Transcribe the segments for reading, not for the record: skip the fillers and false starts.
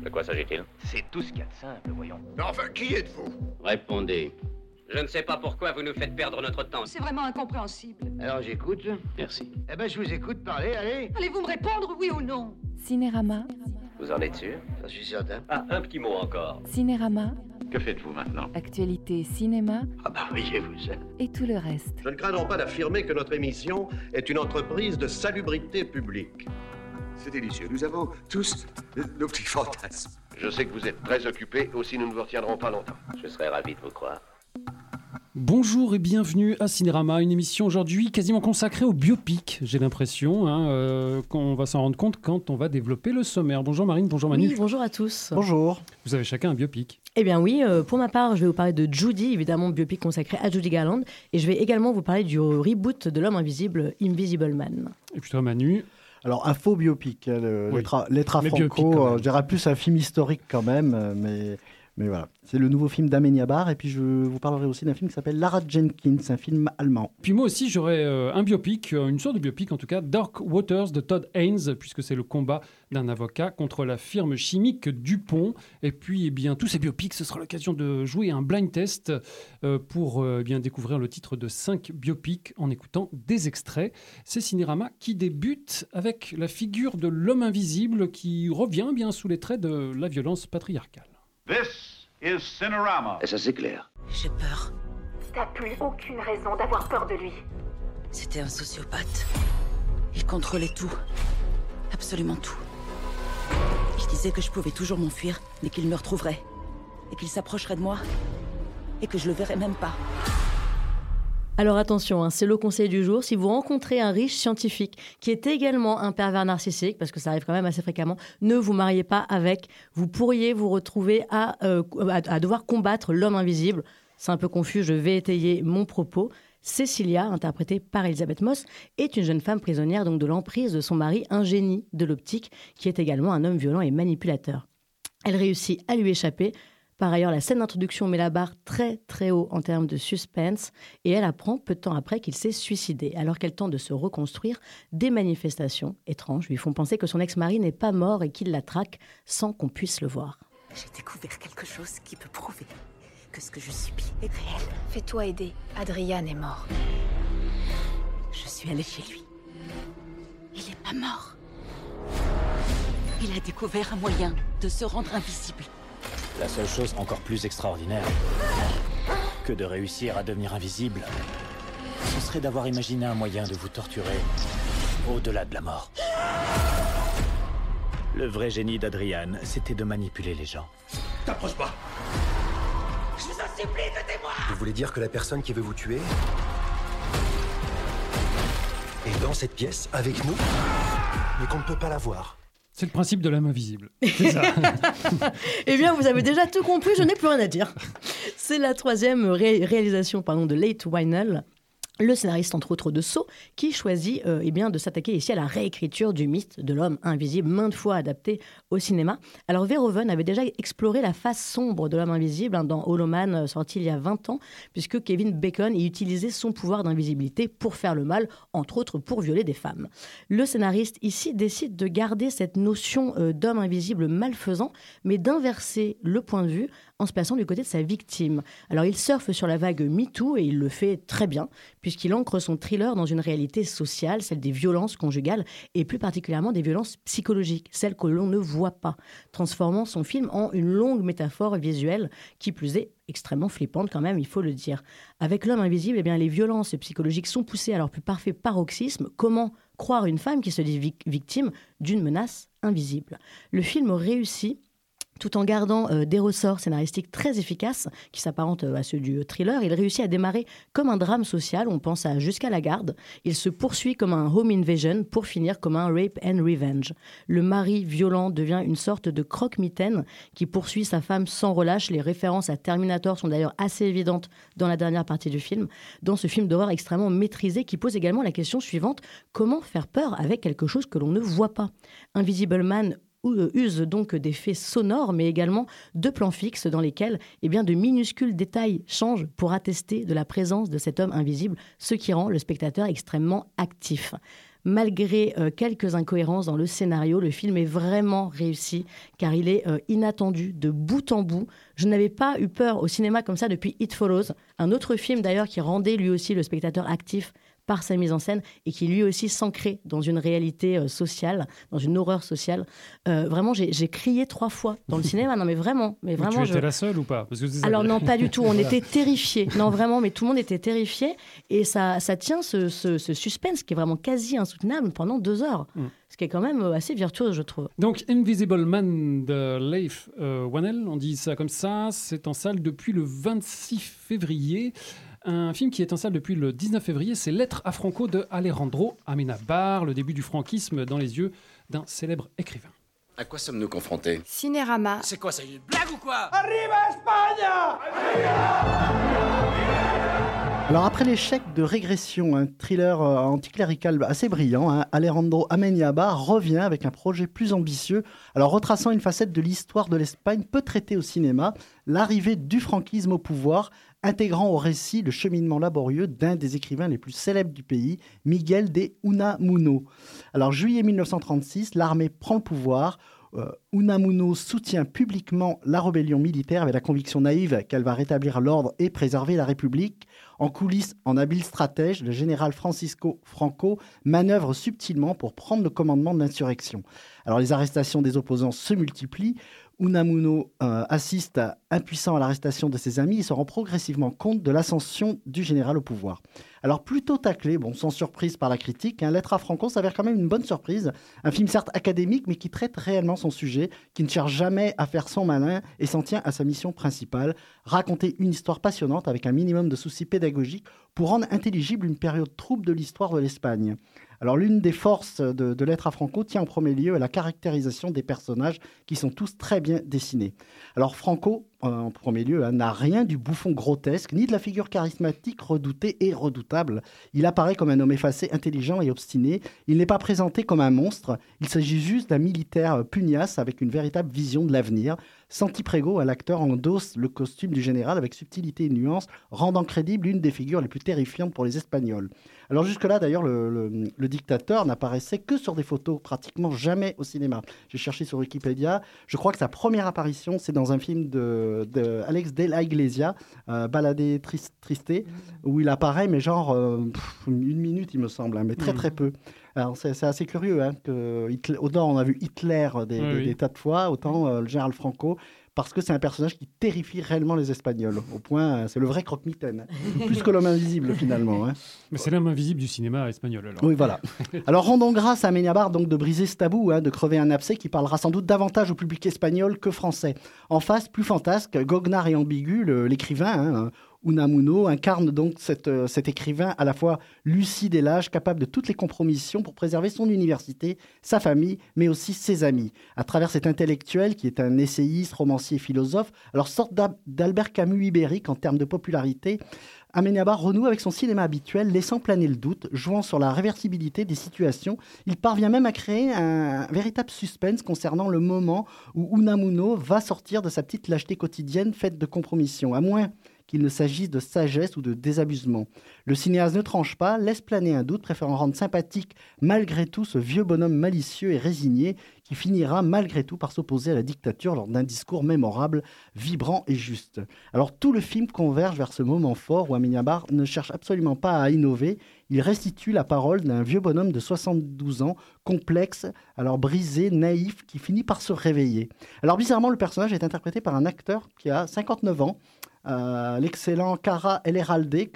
De quoi s'agit-il? C'est tout ce qu'il y a de simple, voyons. Mais enfin, qui êtes-vous? Répondez. Je ne sais pas pourquoi vous nous faites perdre notre temps. C'est vraiment incompréhensible. Alors j'écoute. Merci. Eh ben je vous écoute parler, allez. Allez-vous me répondre, oui ou non? Cinérama. Vous en êtes sûr? J'en suis certain. Ah, un petit mot encore. Cinérama. Que faites-vous maintenant? Actualité cinéma Ah bah voyez-vous ça. et tout le reste. Je ne craindrai pas d'affirmer que notre émission est une entreprise de salubrité publique. C'est délicieux. Nous avons tous nos petits fantasmes. Je sais que vous êtes très occupés, aussi nous ne vous retiendrons pas longtemps. Je serais ravi de vous croire. Bonjour et bienvenue à Cinérama, une émission aujourd'hui quasiment consacrée au biopic, j'ai l'impression, qu'on va s'en rendre compte quand on va développer le sommaire. Bonjour Marine, bonjour Manu. Oui, bonjour à tous. Bonjour. Vous avez chacun un biopic. Eh bien oui, pour ma part, je vais vous parler de Judy, évidemment biopic consacré à Judy Garland, et je vais également vous parler du reboot de L'Homme Invisible, Invisible Man. Et puis toi Manu. Alors un faux biopic, l'Etra Franco, je dirais plus un film historique quand même, mais voilà. C'est le nouveau film d'Amenia Barr, et puis je vous parlerai aussi d'un film qui s'appelle Lara Jenkins, un film allemand. Puis moi aussi j'aurai un biopic, une sorte de biopic en tout cas, Dark Waters de Todd Haynes, puisque c'est le combat d'un avocat contre la firme chimique DuPont. Et puis eh bien, tous ces biopics, ce sera l'occasion de jouer un blind test pour bien découvrir le titre de 5 biopics en écoutant des extraits. C'est Cinérama qui débute avec la figure de l'homme invisible qui revient bien sous les traits de la violence patriarcale. This is Cinerama. Et ça c'est clair. J'ai peur. T'as plus aucune raison d'avoir peur de lui. C'était un sociopathe. Il contrôlait tout. Absolument tout. Il disait que je pouvais toujours m'enfuir, mais qu'il me retrouverait. Et qu'il s'approcherait de moi. Et que je le verrais même pas. Alors attention, c'est le conseil du jour. Si vous rencontrez un riche scientifique qui est également un pervers narcissique, parce que ça arrive quand même assez fréquemment, ne vous mariez pas avec. Vous pourriez vous retrouver à devoir combattre l'homme invisible. C'est un peu confus, je vais étayer mon propos. Cecilia, interprétée par Elisabeth Moss, est une jeune femme prisonnière donc de l'emprise de son mari, un génie de l'optique, qui est également un homme violent et manipulateur. Elle réussit à lui échapper. Par ailleurs, la scène d'introduction met la barre très très haut en termes de suspense et elle apprend peu de temps après qu'il s'est suicidé. Alors qu'elle tente de se reconstruire, des manifestations étranges lui font penser que son ex-mari n'est pas mort et qu'il la traque sans qu'on puisse le voir. J'ai découvert quelque chose qui peut prouver que ce que je subis est réel. Fais-toi aider. Adrian est mort. Je suis allée chez lui. Il n'est pas mort. Il a découvert un moyen de se rendre invisible. La seule chose encore plus extraordinaire que de réussir à devenir invisible, ce serait d'avoir imaginé un moyen de vous torturer au-delà de la mort. Le vrai génie d'Adrian, c'était de manipuler les gens. T'approche pas. Je vous en supplie, aidez-moi. Vous voulez dire que la personne qui veut vous tuer est dans cette pièce, avec nous, mais qu'on ne peut pas la voir? C'est le principe de l'homme invisible. C'est ça. Eh bien, vous avez déjà tout compris, je n'ai plus rien à dire. C'est la troisième réalisation de Leigh Whannell, le scénariste entre autres de Saw, qui choisit de s'attaquer ici à la réécriture du mythe de l'homme invisible, maintes fois adapté au cinéma. Alors Verhoeven avait déjà exploré la face sombre de l'homme invisible dans Hollow Man, sorti il y a 20 ans, puisque Kevin Bacon y utilisait son pouvoir d'invisibilité pour faire le mal, entre autres pour violer des femmes. Le scénariste ici décide de garder cette notion d'homme invisible malfaisant, mais d'inverser le point de vue en se plaçant du côté de sa victime. Alors il surfe sur la vague MeToo et il le fait très bien, puisqu'il ancre son thriller dans une réalité sociale, celle des violences conjugales et plus particulièrement des violences psychologiques, celles que l'on ne voit pas, transformant son film en une longue métaphore visuelle qui plus est extrêmement flippante quand même, il faut le dire. Avec l'homme invisible, les violences psychologiques sont poussées à leur plus parfait paroxysme. Comment croire une femme qui se dit victime d'une menace invisible? Le film réussit tout en gardant des ressorts scénaristiques très efficaces qui s'apparentent à ceux du thriller. Il réussit à démarrer comme un drame social, on pense à Jusqu'à la garde. Il se poursuit comme un home invasion pour finir comme un rape and revenge. Le mari violent devient une sorte de croque-mitaine qui poursuit sa femme sans relâche. Les références à Terminator sont d'ailleurs assez évidentes dans la dernière partie du film. Dans ce film d'horreur extrêmement maîtrisé qui pose également la question suivante: comment faire peur avec quelque chose que l'on ne voit pas? Invisible Man use donc d'effets sonores, mais également de plans fixes dans lesquels de minuscules détails changent pour attester de la présence de cet homme invisible, ce qui rend le spectateur extrêmement actif. Malgré quelques incohérences dans le scénario, le film est vraiment réussi car il est inattendu de bout en bout. Je n'avais pas eu peur au cinéma comme ça depuis It Follows, un autre film d'ailleurs qui rendait lui aussi le spectateur actif par sa mise en scène et qui lui aussi s'ancrait dans une réalité sociale, dans une horreur sociale. Vraiment, j'ai crié 3 fois dans le cinéma. Non, mais vraiment. Tu étais la seule ou pas? Parce que alors non, pas du tout. On était terrifiés. Non, vraiment, mais tout le monde était terrifié. Et ça tient ce suspense qui est vraiment quasi insoutenable pendant 2 heures. Ce qui est quand même assez virtuose, je trouve. Donc, Invisible Man de Leif Whannell, on dit ça comme ça, c'est en salle depuis le 26 février. Un film qui est en salle depuis le 19 février, c'est Lettre à Franco de Alejandro Amenábar, le début du franquisme dans les yeux d'un célèbre écrivain. À quoi sommes-nous confrontés? Cinérama. C'est quoi ça, une blague ou quoi? Arriba España! Alors après l'échec de Régression, un thriller anticlérical assez brillant, Alejandro Amenábar revient avec un projet plus ambitieux, alors retraçant une facette de l'histoire de l'Espagne peu traitée au cinéma, l'arrivée du franquisme au pouvoir, intégrant au récit le cheminement laborieux d'un des écrivains les plus célèbres du pays, Miguel de Unamuno. Alors juillet 1936, l'armée prend le pouvoir. Unamuno soutient publiquement la rébellion militaire avec la conviction naïve qu'elle va rétablir l'ordre et préserver la République. En coulisses, en habile stratège, le général Francisco Franco manœuvre subtilement pour prendre le commandement de l'insurrection. Alors les arrestations des opposants se multiplient. Unamuno assiste impuissant à l'arrestation de ses amis et se rend progressivement compte de l'ascension du général au pouvoir. Alors plutôt taclé, sans surprise par la critique, Lettre à Franco s'avère quand même une bonne surprise. Un film certes académique mais qui traite réellement son sujet, qui ne cherche jamais à faire son malin et s'en tient à sa mission principale, raconter une histoire passionnante avec un minimum de soucis pédagogiques pour rendre intelligible une période trouble de l'histoire de l'Espagne. Alors l'une des forces de Lettre à Franco tient en premier lieu à la caractérisation des personnages qui sont tous très bien dessinés. Alors Franco, en premier lieu, n'a rien du bouffon grotesque, ni de la figure charismatique redoutée et redoutable. Il apparaît comme un homme effacé, intelligent et obstiné. Il n'est pas présenté comme un monstre. Il s'agit juste d'un militaire pugnace avec une véritable vision de l'avenir. Santi Prego, l'acteur, endosse le costume du général avec subtilité et nuance, rendant crédible une des figures les plus terrifiantes pour les Espagnols. Alors jusque-là, d'ailleurs, le dictateur n'apparaissait que sur des photos, pratiquement jamais au cinéma. J'ai cherché sur Wikipédia. Je crois que sa première apparition, c'est dans un film de Alex de la Iglesia, Balade Triste, où il apparaît, mais genre 1 minute, il me semble, mais très très peu. Alors c'est assez curieux, que autant on a vu Hitler des tas de fois, autant le général Franco, parce que c'est un personnage qui terrifie réellement les Espagnols. Au point, c'est le vrai croque-mitaine, plus que l'homme invisible finalement. Mais c'est l'homme invisible du cinéma espagnol. Alors. Oui, voilà. Alors rendons grâce à Amenábar donc de briser ce tabou, de crever un abcès qui parlera sans doute davantage au public espagnol que français. En face, plus fantasque, goguenard et ambigu, l'écrivain, Unamuno incarne donc cet écrivain à la fois lucide et lâche, capable de toutes les compromissions pour préserver son université, sa famille, mais aussi ses amis. À travers cet intellectuel qui est un essayiste, romancier et philosophe, alors sorte d'Albert Camus ibérique en termes de popularité, Amenábar renoue avec son cinéma habituel, laissant planer le doute, jouant sur la réversibilité des situations. Il parvient même à créer un véritable suspense concernant le moment où Unamuno va sortir de sa petite lâcheté quotidienne faite de compromissions, à moins qu'il ne s'agisse de sagesse ou de désabusement. Le cinéaste ne tranche pas, laisse planer un doute, préférant rendre sympathique malgré tout ce vieux bonhomme malicieux et résigné qui finira malgré tout par s'opposer à la dictature lors d'un discours mémorable, vibrant et juste. Alors tout le film converge vers ce moment fort où Amenábar ne cherche absolument pas à innover. Il restitue la parole d'un vieux bonhomme de 72 ans, complexe, alors brisé, naïf, qui finit par se réveiller. Alors bizarrement, le personnage est interprété par un acteur qui a 59 ans, l'excellent Cara Elleralde,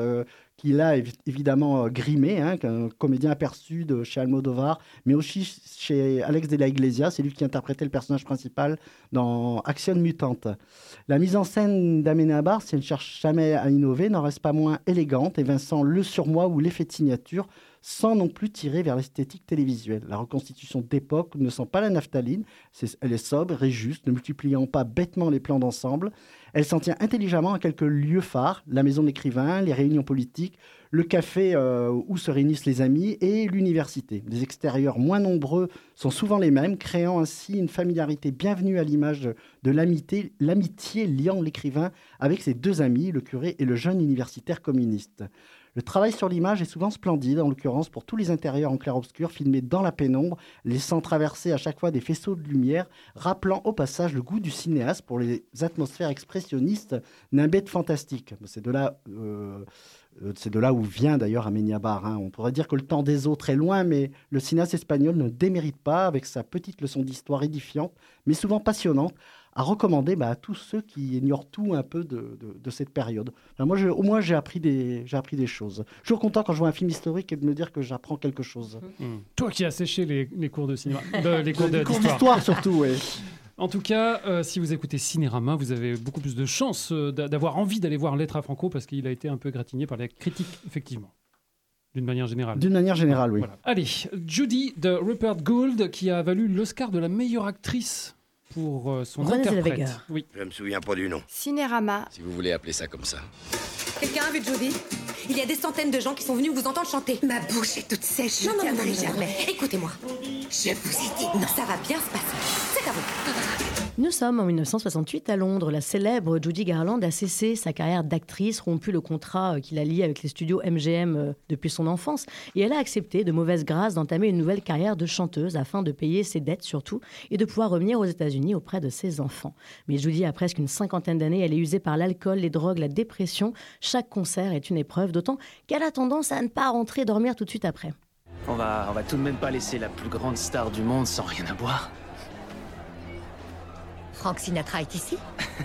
qu'il a évidemment grimé, un comédien aperçu de chez Almodovar, mais aussi chez Alex de la Iglesia, c'est lui qui interprétait le personnage principal dans Action Mutante. La mise en scène d'Amenábar, si elle ne cherche jamais à innover, n'en reste pas moins élégante, évinçant le surmoi ou l'effet de signature, sans non plus tirer vers l'esthétique télévisuelle. La reconstitution d'époque ne sent pas la naphtaline, elle est sobre et juste, ne multipliant pas bêtement les plans d'ensemble. Elle s'en tient intelligemment à quelques lieux phares, la maison de l'écrivain, les réunions politiques, le café où se réunissent les amis et l'université. Les extérieurs moins nombreux sont souvent les mêmes, créant ainsi une familiarité bienvenue à l'image de l'amitié liant l'écrivain avec ses 2 amis, le curé et le jeune universitaire communiste. Le travail sur l'image est souvent splendide, en l'occurrence pour tous les intérieurs en clair-obscur filmés dans la pénombre, laissant traverser à chaque fois des faisceaux de lumière, rappelant au passage le goût du cinéaste pour les atmosphères expressionnistes d'un bête fantastique. C'est de là où vient d'ailleurs Amenábar. On pourrait dire que le temps des autres est loin, mais le cinéaste espagnol ne démérite pas, avec sa petite leçon d'histoire édifiante, mais souvent passionnante, à recommander à tous ceux qui ignorent tout un peu de cette période. Enfin, moi, au moins, j'ai appris des choses. Je suis toujours content quand je vois un film historique et de me dire que j'apprends quelque chose. Toi qui as séché les cours de cinéma, les cours d'histoire surtout, oui. En tout cas, si vous écoutez Cinérama, vous avez beaucoup plus de chances d'avoir envie d'aller voir Lettre à Franco parce qu'il a été un peu gratigné par les critiques, effectivement. D'une manière générale. D'une manière générale, oui. Voilà. Allez, Judy de Rupert Gould qui a valu l'Oscar de la meilleure actrice pour son interprète. Oui. Je me souviens pas du nom. Cinérama. Si vous voulez appeler ça comme ça. Quelqu'un a vu Judy? Il y a des centaines de gens qui sont venus vous entendre chanter. Ma bouche est toute sèche, je ne viendrai jamais. Écoutez-moi. Je vous ai dit non. Ça va bien se passer. C'est à vous. Nous sommes en 1968 à Londres. La célèbre Judy Garland a cessé sa carrière d'actrice, rompu le contrat qui la lie avec les studios MGM depuis son enfance. Et elle a accepté de mauvaise grâce d'entamer une nouvelle carrière de chanteuse afin de payer ses dettes surtout et de pouvoir revenir aux États-Unis auprès de ses enfants. Mais Judy a presque une cinquantaine d'années. Elle est usée par l'alcool, les drogues, la dépression. Chaque concert est une épreuve, d'autant qu'elle a tendance à ne pas rentrer dormir tout de suite après. On va tout de même pas laisser la plus grande star du monde sans rien à boire. Frank Sinatra est ici?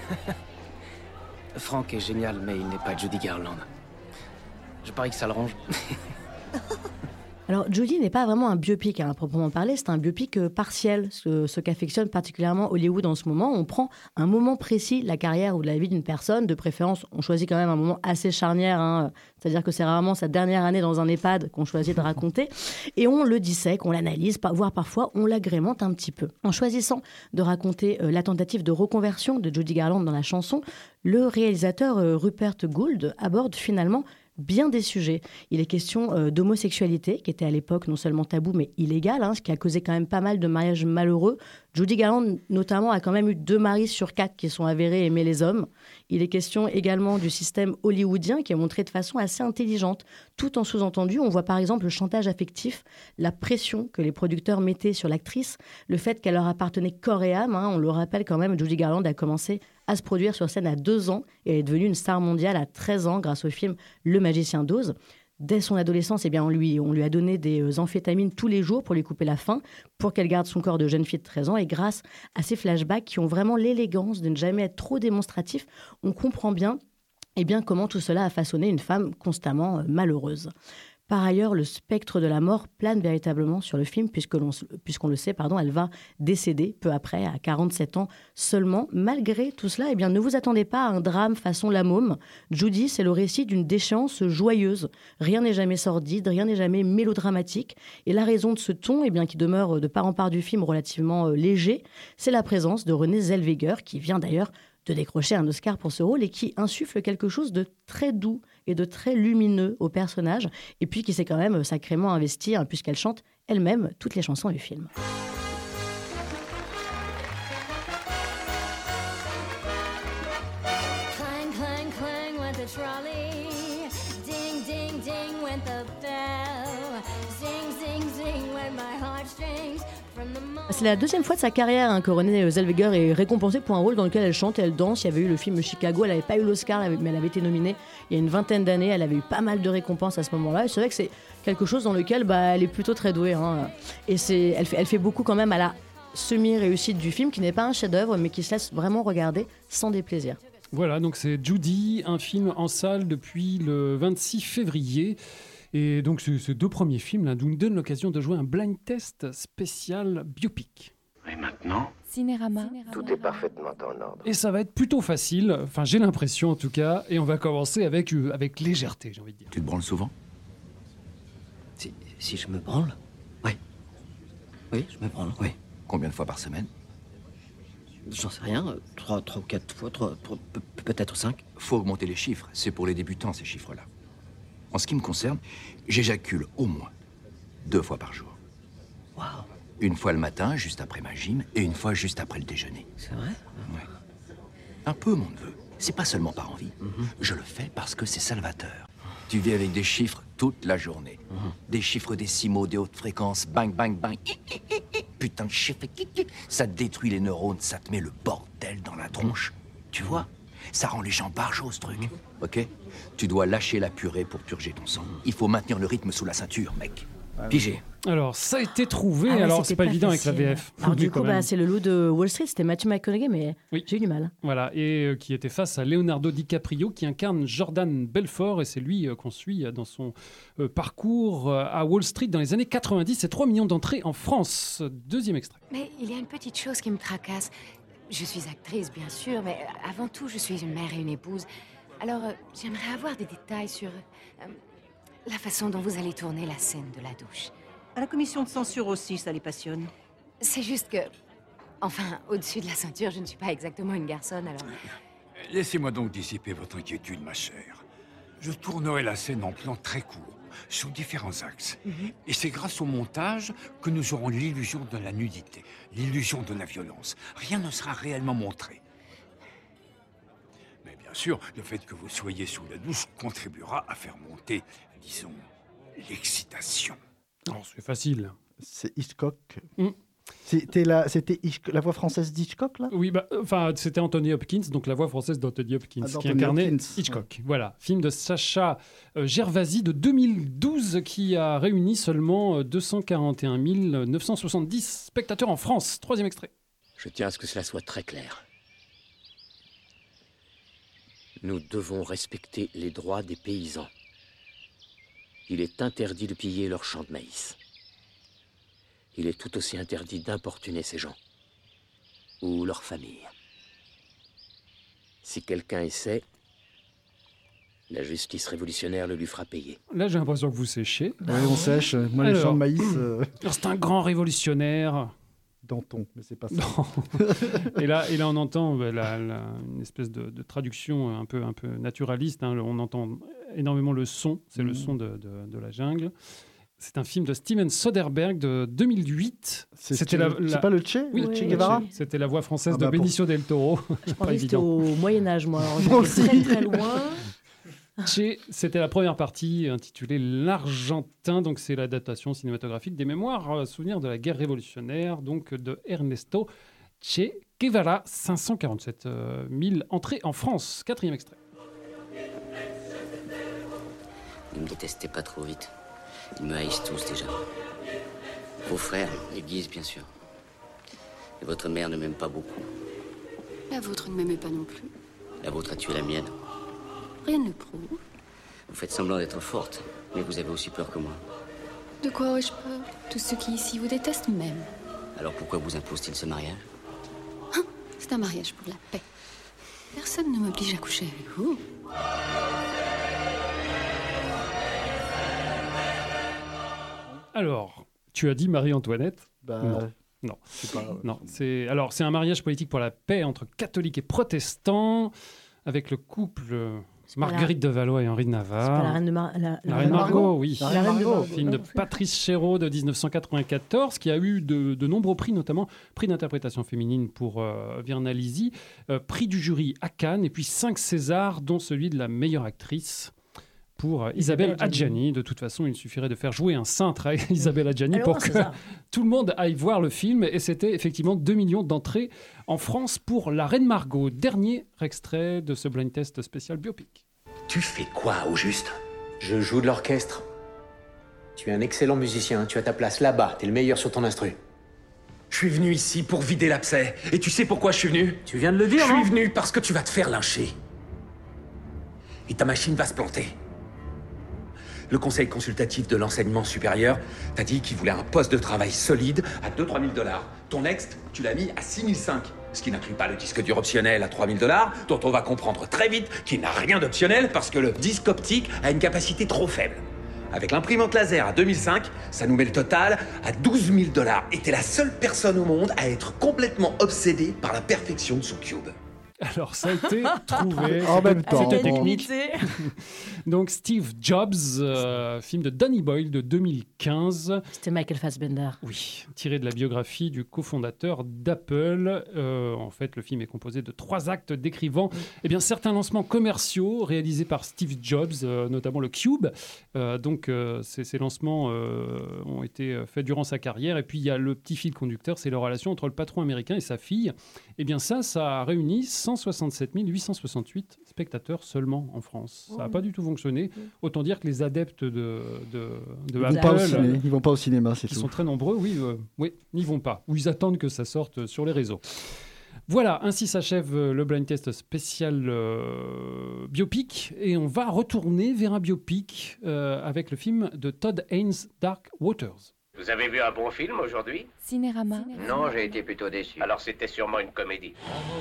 Frank est génial, mais il n'est pas Judy Garland. Je parie que ça le ronge. Alors, Judy n'est pas vraiment un biopic à proprement parler, c'est un biopic partiel, ce qu'affectionne particulièrement Hollywood en ce moment. On prend un moment précis de la carrière ou de la vie d'une personne, de préférence, on choisit quand même un moment assez charnière, c'est-à-dire que c'est rarement sa dernière année dans un EHPAD qu'on choisit de raconter, et on le dissèque, on l'analyse, voire parfois on l'agrémente un petit peu. En choisissant de raconter la tentative de reconversion de Judy Garland dans la chanson, le réalisateur Rupert Gould aborde finalement bien des sujets. Il est question d'homosexualité, qui était à l'époque non seulement tabou, mais illégal, ce qui a causé quand même pas mal de mariages malheureux. Judy Garland, notamment, a quand même eu 2 maris sur 4 qui sont avérés aimer les hommes. Il est question également du système hollywoodien, qui est montré de façon assez intelligente. Tout en sous-entendu, on voit par exemple le chantage affectif, la pression que les producteurs mettaient sur l'actrice, le fait qu'elle leur appartenait corps et âme. On le rappelle quand même, Judy Garland a commencé à se produire sur scène à 2 ans et elle est devenue une star mondiale à 13 ans grâce au film Le Magicien d'Oz. Dès son adolescence, on lui a donné des amphétamines tous les jours pour lui couper la faim, pour qu'elle garde son corps de jeune fille de 13 ans. Et grâce à ces flashbacks qui ont vraiment l'élégance de ne jamais être trop démonstratifs, on comprend bien comment tout cela a façonné une femme constamment malheureuse. Par ailleurs, le spectre de la mort plane véritablement sur le film, puisqu'on le sait, elle va décéder peu après, à 47 ans seulement. Malgré tout cela, ne vous attendez pas à un drame façon La Môme. Judy, c'est le récit d'une déchéance joyeuse. Rien n'est jamais sordide, rien n'est jamais mélodramatique. Et la raison de ce ton, qui demeure de part en part du film relativement léger, c'est la présence de Renée Zellweger, qui vient d'ailleurs de décrocher un Oscar pour ce rôle et qui insuffle quelque chose de très doux et de très lumineux au personnage, et puis qui s'est quand même sacrément investie, puisqu'elle chante elle-même toutes les chansons du film. Clang, clang, clang went the trolley. Ding, ding, ding went the bell. Zing, zing, zing went my heartstrings. C'est la 2e fois de sa carrière que Renée Zellweger est récompensée pour un rôle dans lequel elle chante et elle danse. Il y avait eu le film Chicago, elle n'avait pas eu l'Oscar, mais elle avait été nominée il y a une 20aine d'années. Elle avait eu pas mal de récompenses à ce moment-là. Et c'est vrai que c'est quelque chose dans lequel elle est plutôt très douée. Et elle fait beaucoup quand même à la semi-réussite du film, qui n'est pas un chef-d'œuvre, mais qui se laisse vraiment regarder sans déplaisir. Voilà, donc c'est Judy, un film en salle depuis le 26 février. Et donc, ces 2 premiers films nous donnent l'occasion de jouer un blind test spécial biopic. Et maintenant, Cinérama. tout est parfaitement en ordre. Et ça va être plutôt facile, enfin j'ai l'impression en tout cas, et on va commencer avec légèreté, j'ai envie de dire. Tu te branles souvent? Si je me branle? Oui. Oui, je me branle, oui. Combien de fois par semaine? J'en sais rien, 3 ou 4 fois, peut-être 5. Faut augmenter les chiffres, c'est pour les débutants ces chiffres-là. En ce qui me concerne, j'éjacule au moins 2 fois par jour. Waouh. Une fois le matin, juste après ma gym, et une fois juste après le déjeuner. C'est vrai? Ouais. Un peu, mon neveu. C'est pas seulement par envie. Je le fais parce que c'est salvateur. Tu vis avec des chiffres toute la journée. Des chiffres décimaux, des hautes fréquences, bang, bang, bang. Putain de chiffre, ça te détruit les neurones, ça te met le bordel dans la tronche. Tu vois? Ça rend les gens barjots, ce truc. Ok? Tu dois lâcher la purée pour purger ton sang. Il faut maintenir le rythme sous la ceinture, mec. Pigé. Alors, ça a été trouvé. Ouais, alors, c'est pas évident avec la VF. Alors, du coup, c'est le loup de Wall Street, c'était Matthew McConaughey, mais j'ai eu du mal. Voilà, et qui était face à Leonardo DiCaprio, qui incarne Jordan Belfort, et c'est lui qu'on suit dans son parcours à Wall Street dans les années 90, et 3 millions d'entrées en France. Deuxième extrait. Mais il y a une petite chose qui me tracasse. Je suis actrice, bien sûr, mais avant tout, je suis une mère et une épouse. Alors, j'aimerais avoir des détails sur la façon dont vous allez tourner la scène de la douche. À la commission de censure aussi, ça les passionne. C'est juste que... Enfin, au-dessus de la ceinture, je ne suis pas exactement une garçonne, alors... Laissez-moi donc dissiper votre inquiétude, ma chère. Je tournerai la scène en plan très court, sous différents axes. Et c'est grâce au montage que nous aurons l'illusion de la nudité, l'illusion de la violence. Rien ne sera réellement montré. Mais bien sûr, le fait que vous soyez sous la douche contribuera à faire monter, disons, l'excitation. Alors, c'est facile. C'est Hitchcock. C'était la voix française d'Hitchcock, là? Oui, c'était Anthony Hopkins, donc la voix française d'Anthony Hopkins, qui incarnait Hitchcock. Ouais. Voilà, film de Sacha Gervasi de 2012 qui a réuni seulement 241 970 spectateurs en France. Troisième extrait. Je tiens à ce que cela soit très clair. Nous devons respecter les droits des paysans. Il est interdit de piller leurs champs de maïs. Il est tout aussi interdit d'importuner ces gens. Ou leurs familles. Si quelqu'un essaie, la justice révolutionnaire le lui fera payer. Là, j'ai l'impression que vous séchez. Oui, on sèche. Moi, les champs de maïs... C'est un grand révolutionnaire. Danton, mais c'est pas ça. et là, on entend une espèce de traduction un peu naturaliste. Hein. On entend énormément le son. C'est le son de la jungle. C'est un film de Steven Soderbergh de 2008. C'est pas le Che? Oui, Che Guevara. C'était la voix française de Benicio del Toro. Je pensais que c'était au Moyen-Âge, moi. Alors, j'étais très très loin. Che, c'était la première partie intitulée L'Argentin. Donc, c'est l'adaptation cinématographique des mémoires souvenirs de la guerre révolutionnaire, donc de Ernesto Che Guevara. 547 000 entrées en France. Quatrième extrait. Ne me détestez pas trop vite. Ils me haïssent tous déjà. Vos frères, les Guise, bien sûr. Et votre mère ne m'aime pas beaucoup. La vôtre ne m'aimait pas non plus. La vôtre a tué la mienne. Rien ne le prouve. Vous faites semblant d'être forte, mais vous avez aussi peur que moi. De quoi aurais-je peur? Tous ceux qui ici vous détestent m'aiment. Alors pourquoi vous impose-t-il ce mariage? Hein? C'est un mariage pour la paix. Personne ne m'oblige à coucher avec vous. Alors, tu as dit Marie-Antoinette? Non. C'est un mariage politique pour la paix entre catholiques et protestants, avec le couple Marguerite de Valois et Henri de Navarre. C'est pas la reine de la reine Margot, oui. La reine Margot. Film de Patrice Chéreau de 1994, qui a eu de nombreux prix, notamment prix d'interprétation féminine pour Virna Lisi, prix du jury à Cannes, et puis 5 Césars, dont celui de la meilleure actrice pour Isabelle Adjani. De toute façon, il suffirait de faire jouer un cintre à Isabelle Adjani pour que tout le monde aille voir le film. Et c'était effectivement 2 millions d'entrées en France pour La Reine Margot. Dernier extrait de ce blind test spécial biopic. Tu fais quoi au juste? Je joue de l'orchestre. Tu es un excellent musicien, tu as ta place là-bas, t'es le meilleur sur ton instru. Je suis venu ici pour vider l'abcès. Et tu sais pourquoi je suis venu? Tu viens de le dire, Je suis venu parce que tu vas te faire lyncher. Et ta machine va se planter. Le conseil consultatif de l'enseignement supérieur t'a dit qu'il voulait un poste de travail solide à 2-3 000 $. Ton next, tu l'as mis à 6 500, ce qui n'inclut pas le disque dur optionnel à 3 000 $, dont on va comprendre très vite qu'il n'a rien d'optionnel parce que le disque optique a une capacité trop faible. Avec l'imprimante laser à 2005, ça nous met le total à 12 000 $. Et t'es la seule personne au monde à être complètement obsédée par la perfection de son cube. Alors, ça a été trouvé. En même temps. C'était technique. Donc, Steve Jobs, film de Danny Boyle de 2015. C'était Michael Fassbender. Oui, tiré de la biographie du cofondateur d'Apple. En fait, le film est composé de 3 actes décrivant certains lancements commerciaux réalisés par Steve Jobs, notamment le Cube. Ces lancements ont été faits durant sa carrière. Et puis, il y a le petit fil conducteur, c'est la relation entre le patron américain et sa fille. Eh bien, ça a réuni 167 868 spectateurs seulement en France. Ça n'a pas du tout fonctionné. Autant dire que les adeptes de Apple... Ils vont pas au cinéma, c'est tout. Ils sont très nombreux, oui, n'y vont pas. Ou ils attendent que ça sorte sur les réseaux. Voilà, ainsi s'achève le blind test spécial biopic. Et on va retourner vers un biopic avec le film de Todd Haynes, Dark Waters. Vous avez vu un bon film aujourd'hui? Cinérama. Non, j'ai été plutôt déçu. Alors c'était sûrement une comédie.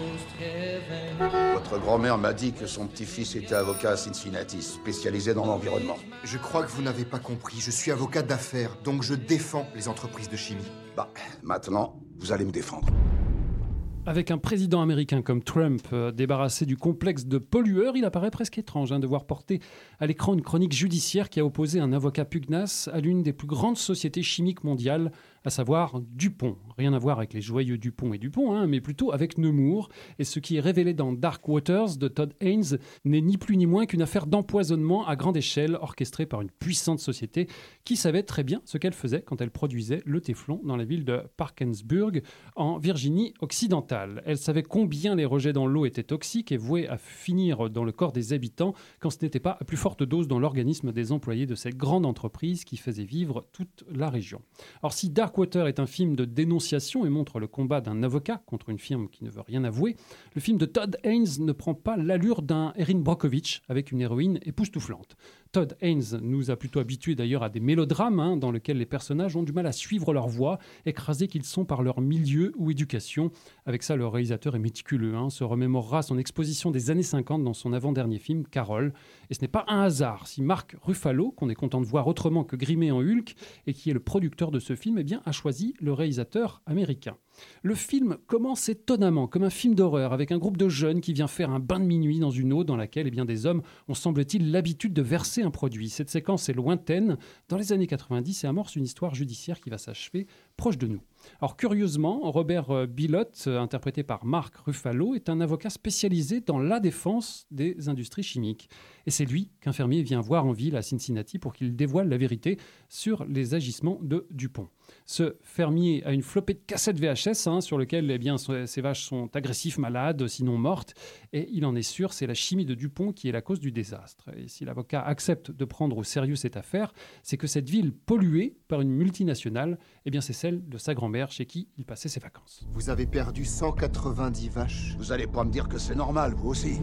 Votre grand-mère m'a dit que son petit-fils était avocat à Cincinnati, spécialisé dans l'environnement. Je crois que vous n'avez pas compris. Je suis avocat d'affaires, donc je défends les entreprises de chimie. Maintenant, vous allez me défendre. Avec un président américain comme Trump débarrassé du complexe de pollueur, il apparaît presque étrange de voir porter à l'écran une chronique judiciaire qui a opposé un avocat pugnace à l'une des plus grandes sociétés chimiques mondiales, à savoir DuPont. Rien à voir avec les joyeux Dupont et Dupont, mais plutôt avec Nemours. Et ce qui est révélé dans Dark Waters de Todd Haynes n'est ni plus ni moins qu'une affaire d'empoisonnement à grande échelle orchestrée par une puissante société qui savait très bien ce qu'elle faisait quand elle produisait le téflon dans la ville de Parkersburg, en Virginie occidentale. Elle savait combien les rejets dans l'eau étaient toxiques et voués à finir dans le corps des habitants quand ce n'était pas à plus forte dose dans l'organisme des employés de cette grande entreprise qui faisait vivre toute la région. Alors si Darkwater est un film de dénonciation et montre le combat d'un avocat contre une firme qui ne veut rien avouer, le film de Todd Haynes ne prend pas l'allure d'un Erin Brockovich avec une héroïne époustouflante. Todd Haynes nous a plutôt habitués d'ailleurs à des mélodrames dans lesquels les personnages ont du mal à suivre leur voie, écrasés qu'ils sont par leur milieu ou éducation. Avec ça, le réalisateur est méticuleux, se remémorera son exposition des années 50 dans son avant-dernier film, Carol. Et ce n'est pas un hasard si Mark Ruffalo, qu'on est content de voir autrement que grimé en Hulk, et qui est le producteur de ce film, a choisi le réalisateur américain. Le film commence étonnamment comme un film d'horreur avec un groupe de jeunes qui vient faire un bain de minuit dans une eau dans laquelle des hommes ont semble-t-il l'habitude de verser un produit. Cette séquence est lointaine dans les années 90 et amorce une histoire judiciaire qui va s'achever proche de nous. Alors curieusement, Robert Bilott, interprété par Mark Ruffalo, est un avocat spécialisé dans la défense des industries chimiques. Et c'est lui qu'un fermier vient voir en ville à Cincinnati pour qu'il dévoile la vérité sur les agissements de DuPont. Ce fermier a une flopée de cassettes VHS sur lesquelles ces vaches sont agressives, malades, sinon mortes. Et il en est sûr, c'est la chimie de DuPont qui est la cause du désastre. Et si l'avocat accepte de prendre au sérieux cette affaire, c'est que cette ville polluée par une multinationale, c'est celle de sa grand-mère chez qui il passait ses vacances. Vous avez perdu 190 vaches. Vous allez pas me dire que c'est normal, vous aussi.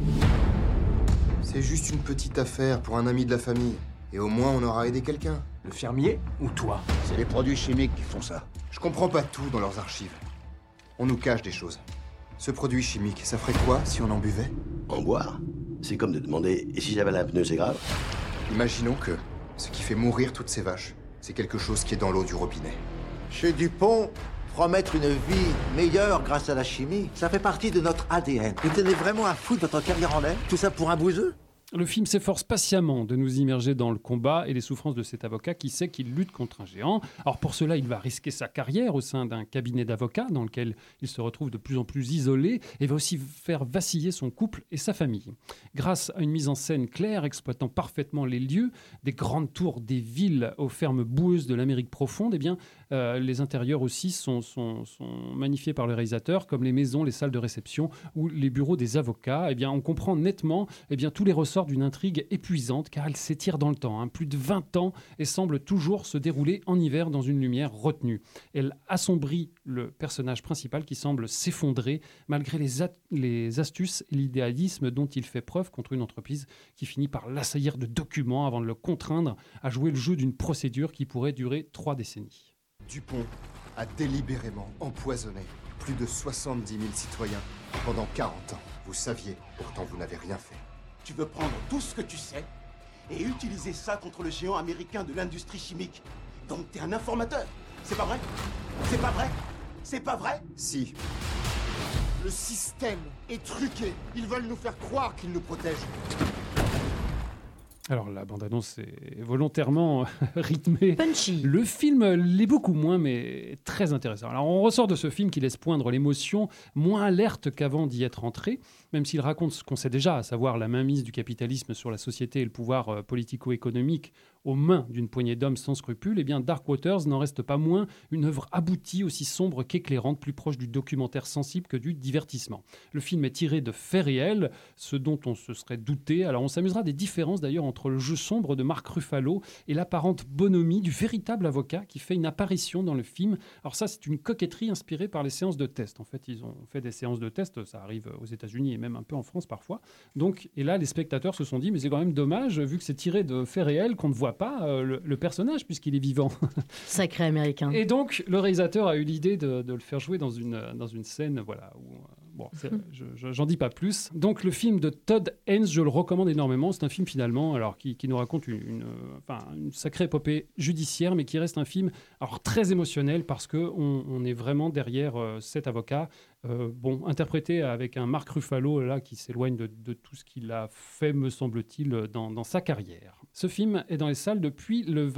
C'est juste une petite affaire pour un ami de la famille. Et au moins, on aura aidé quelqu'un. Le fermier ou toi? C'est les produits chimiques qui font ça. Je comprends pas tout dans leurs archives. On nous cache des choses. Ce produit chimique, ça ferait quoi si on en buvait? En boire? C'est comme de demander « et si j'avale un pneu, c'est grave ?» Imaginons que ce qui fait mourir toutes ces vaches, c'est quelque chose qui est dans l'eau du robinet. Chez DuPont, promettre une vie meilleure grâce à la chimie, ça fait partie de notre ADN. Vous tenez vraiment à foutre votre carrière en l'air? Tout ça pour un bouseux? Le film s'efforce patiemment de nous immerger dans le combat et les souffrances de cet avocat qui sait qu'il lutte contre un géant. Alors pour cela, il va risquer sa carrière au sein d'un cabinet d'avocats dans lequel il se retrouve de plus en plus isolé et va aussi faire vaciller son couple et sa famille. Grâce à une mise en scène claire exploitant parfaitement les lieux, des grandes tours des villes aux fermes boueuses de l'Amérique profonde, les intérieurs aussi sont magnifiés par le réalisateur, comme les maisons, les salles de réception ou les bureaux des avocats. On comprend nettement tous les ressorts d'une intrigue épuisante car elle s'étire dans le temps, plus de 20 ans et semble toujours se dérouler en hiver dans une lumière retenue. Elle assombrit le personnage principal qui semble s'effondrer malgré les astuces et l'idéalisme dont il fait preuve contre une entreprise qui finit par l'assaillir de documents avant de le contraindre à jouer le jeu d'une procédure qui pourrait durer 3 décennies. DuPont a délibérément empoisonné plus de 70 000 citoyens pendant 40 ans. Vous saviez, pourtant vous n'avez rien fait. Tu veux prendre tout ce que tu sais et utiliser ça contre le géant américain de l'industrie chimique. Donc t'es un informateur. C'est pas vrai? C'est pas vrai? C'est pas vrai? Si. Le système est truqué. Ils veulent nous faire croire qu'ils nous protègent. Alors la bande-annonce est volontairement rythmée. Punchy. Le film l'est beaucoup moins, mais très intéressant. Alors on ressort de ce film qui laisse poindre l'émotion, moins alerte qu'avant d'y être entré, même s'il raconte ce qu'on sait déjà, à savoir la mainmise du capitalisme sur la société et le pouvoir politico-économique aux mains d'une poignée d'hommes sans scrupules. Eh bien Dark Waters n'en reste pas moins une œuvre aboutie, aussi sombre qu'éclairante, plus proche du documentaire sensible que du divertissement. Le film est tiré de faits réels, ce dont on se serait douté. Alors on s'amusera des différences d'ailleurs entre le jeu sombre de Mark Ruffalo et l'apparente bonhomie du véritable avocat qui fait une apparition dans le film. Alors ça, c'est une coquetterie inspirée par les séances de test. En fait, ils ont fait des séances de test, ça arrive aux États-Unis et même un peu en France parfois. Donc, et là, les spectateurs se sont dit, mais c'est quand même dommage, vu que c'est tiré de faits réels, qu'on ne voit pas le personnage puisqu'il est vivant. Sacré américain. Et donc, le réalisateur a eu l'idée de le faire jouer dans une scène, voilà, où... Bon, j'en dis pas plus. Donc le film de Todd Haynes, je le recommande énormément. C'est un film finalement, alors qui nous raconte une sacrée épopée judiciaire, mais qui reste un film alors très émotionnel parce que on est vraiment derrière cet avocat. Interprété avec un Mark Ruffalo là qui s'éloigne de tout ce qu'il a fait, me semble-t-il, dans sa carrière. Ce film est dans les salles depuis le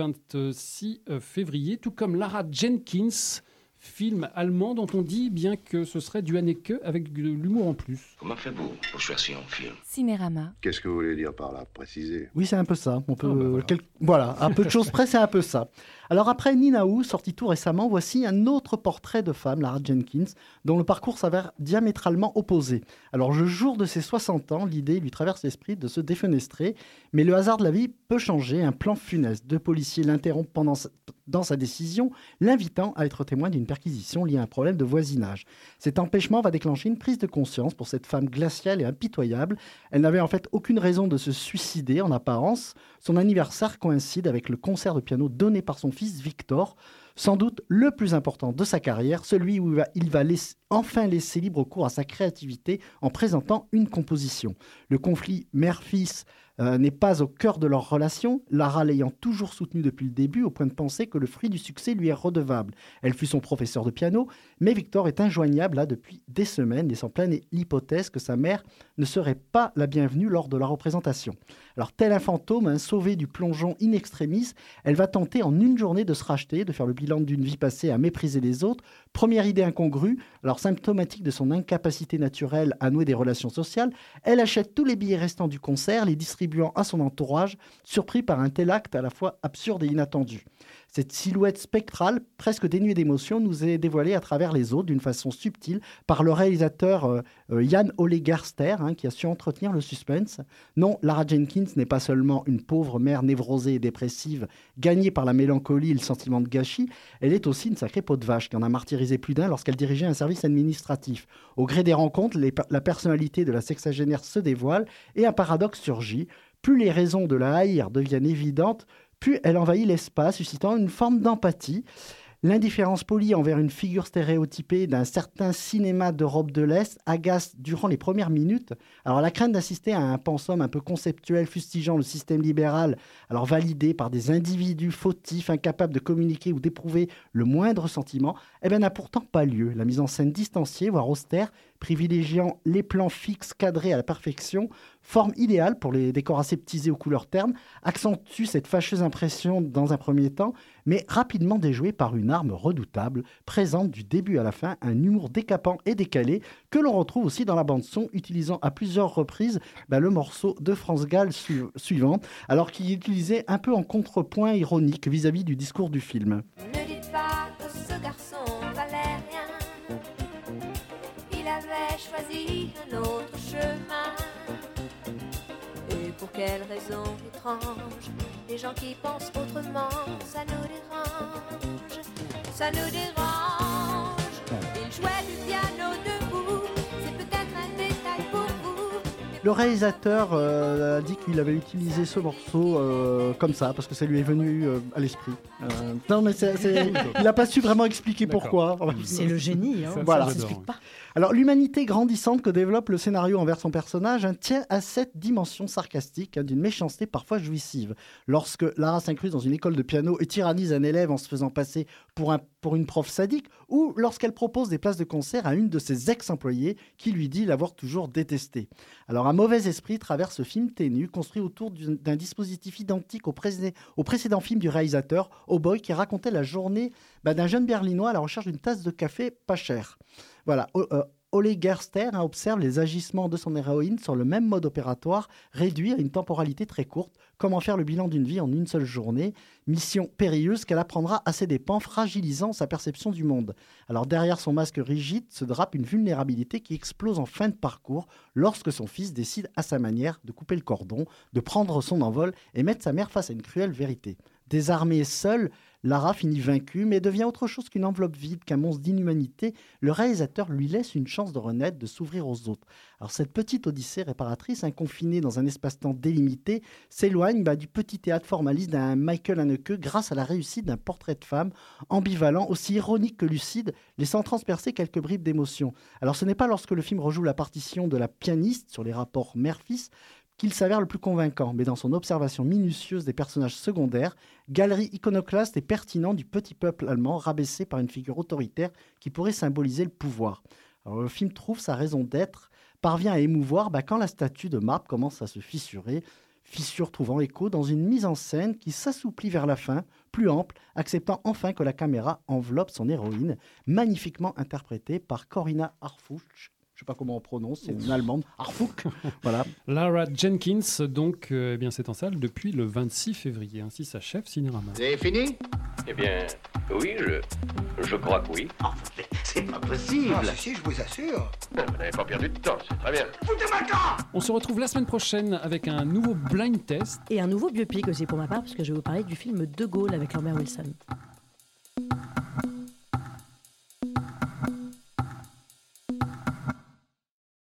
26 février, tout comme Lara Jenkins. Film allemand dont on dit bien que ce serait du Haneke avec de l'humour en plus. Comment faites-vous pour choisir un film? Cinérama. Qu'est-ce que vous voulez dire par là? Préciser. Oui, c'est un peu ça. On peut, voilà, à peu de choses près, c'est un peu ça. Alors après Ninaou, sorti tout récemment, voici un autre portrait de femme, Lara Jenkins, dont le parcours s'avère diamétralement opposé. Alors le jour de ses 60 ans, l'idée lui traverse l'esprit de se défenestrer, mais le hasard de la vie peut changer. Un plan funeste. Deux policiers l'interrompent dans sa décision, l'invitant à être témoin d'une perquisition liée à un problème de voisinage. Cet empêchement va déclencher une prise de conscience pour cette femme glaciale et impitoyable. Elle n'avait en fait aucune raison de se suicider en apparence. Son anniversaire coïncide avec le concert de piano donné par son fils Victor, sans doute le plus important de sa carrière, celui où il va enfin laisser libre cours à sa créativité en présentant une composition. Le conflit mère-fils n'est pas au cœur de leur relation, Lara l'ayant toujours soutenu depuis le début, au point de penser que le fruit du succès lui est redevable. Elle fut son professeur de piano, mais Victor est injoignable là depuis des semaines, laissant planer l'hypothèse que sa mère ne serait pas la bienvenue lors de la représentation. Alors, tel un fantôme, sauvée du plongeon in extremis, elle va tenter en une journée de se racheter, de faire le bilan d'une vie passée à mépriser les autres. Première idée incongrue, alors symptomatique de son incapacité naturelle à nouer des relations sociales, elle achète tous les billets restants du concert, les distribuant à son entourage, surpris par un tel acte à la fois absurde et inattendu. Cette silhouette spectrale, presque dénuée d'émotion, nous est dévoilée à travers les autres d'une façon subtile par le réalisateur Jan Ole Gerster, qui a su entretenir le suspense. Non, Lara Jenkins n'est pas seulement une pauvre mère névrosée et dépressive, gagnée par la mélancolie et le sentiment de gâchis, elle est aussi une sacrée peau de vache qui en a martyrisé plus d'un lorsqu'elle dirigeait un service administratif. Au gré des rencontres, la personnalité de la sexagénaire se dévoile et un paradoxe surgit. Plus les raisons de la haïr deviennent évidentes, puis elle envahit l'espace, suscitant une forme d'empathie. L'indifférence polie envers une figure stéréotypée d'un certain cinéma d'Europe de l'Est agace durant les premières minutes. Alors la crainte d'assister à un pensum un peu conceptuel fustigeant le système libéral, alors validé par des individus fautifs, incapables de communiquer ou d'éprouver le moindre sentiment, n'a pourtant pas lieu. La mise en scène distanciée, voire austère, privilégiant les plans fixes cadrés à la perfection, forme idéale pour les décors aseptisés aux couleurs ternes, accentue cette fâcheuse impression dans un premier temps, mais rapidement déjouée par une arme redoutable, présente du début à la fin un humour décapant et décalé, que l'on retrouve aussi dans la bande-son, utilisant à plusieurs reprises le morceau de France Gall suivant, alors qu'il est utilisé un peu en contrepoint ironique vis-à-vis du discours du film. Ne dites pas que ce garçon valait rien. Il avait choisi un autre chemin. Et pour quelle raison étrange, les gens qui pensent autrement, ça nous dérange. Ça nous dérange. Il jouait du piano debout, c'est peut-être un détail pour vous. Le réalisateur a dit qu'il avait utilisé ce morceau comme ça, parce que ça lui est venu à l'esprit. Non, mais il n'a pas su vraiment expliquer pourquoi. C'est le génie, voilà. Ça ne s'explique pas. Alors, l'humanité grandissante que développe le scénario envers son personnage tient à cette dimension sarcastique d'une méchanceté parfois jouissive. Lorsque Lara s'incruse dans une école de piano et tyrannise un élève en se faisant passer pour une prof sadique, ou lorsqu'elle propose des places de concert à une de ses ex-employées qui lui dit l'avoir toujours détestée. Alors, un mauvais esprit traverse ce film ténu, construit autour d'un dispositif identique au précédent film du réalisateur, Oh Boy, qui racontait la journée d'un jeune Berlinois à la recherche d'une tasse de café pas chère. Voilà, Ole Gerster observe les agissements de son héroïne sur le même mode opératoire, réduit à une temporalité très courte. Comment faire le bilan d'une vie en une seule journée? Mission périlleuse qu'elle apprendra à ses dépens, fragilisant sa perception du monde. Alors derrière son masque rigide se drape une vulnérabilité qui explose en fin de parcours lorsque son fils décide à sa manière de couper le cordon, de prendre son envol et mettre sa mère face à une cruelle vérité. Désarmée seule, Lara finit vaincue, mais devient autre chose qu'une enveloppe vide, qu'un monstre d'inhumanité. Le réalisateur lui laisse une chance de renaître, de s'ouvrir aux autres. Alors cette petite odyssée réparatrice, confinée dans un espace-temps délimité, s'éloigne du petit théâtre formaliste d'un Michael Haneke grâce à la réussite d'un portrait de femme ambivalent, aussi ironique que lucide, laissant transpercer quelques bribes d'émotion. Alors ce n'est pas lorsque le film rejoue la partition de la pianiste sur les rapports mère-fils qu'il s'avère le plus convaincant, mais dans son observation minutieuse des personnages secondaires, galerie iconoclaste et pertinente du petit peuple allemand rabaissé par une figure autoritaire qui pourrait symboliser le pouvoir. Alors, le film trouve sa raison d'être, parvient à émouvoir quand la statue de marbre commence à se fissurer, fissure trouvant écho dans une mise en scène qui s'assouplit vers la fin, plus ample, acceptant enfin que la caméra enveloppe son héroïne, magnifiquement interprétée par Corinna Harfouch. Je ne sais pas comment on prononce, c'est une allemande, Harfouch. Voilà. Lara Jenkins, donc, c'est en salle depuis le 26 février. Ainsi s'achève Cinérama. C'est fini? Eh bien, oui, je crois que oui. Oh, c'est pas possible. Ah, si, je vous assure. Vous n'avez pas perdu de temps, c'est très bien. Foutez-moi le camp! On se retrouve la semaine prochaine avec un nouveau blind test. Et un nouveau biopic aussi pour ma part, parce que je vais vous parler du film De Gaulle avec Lambert Wilson.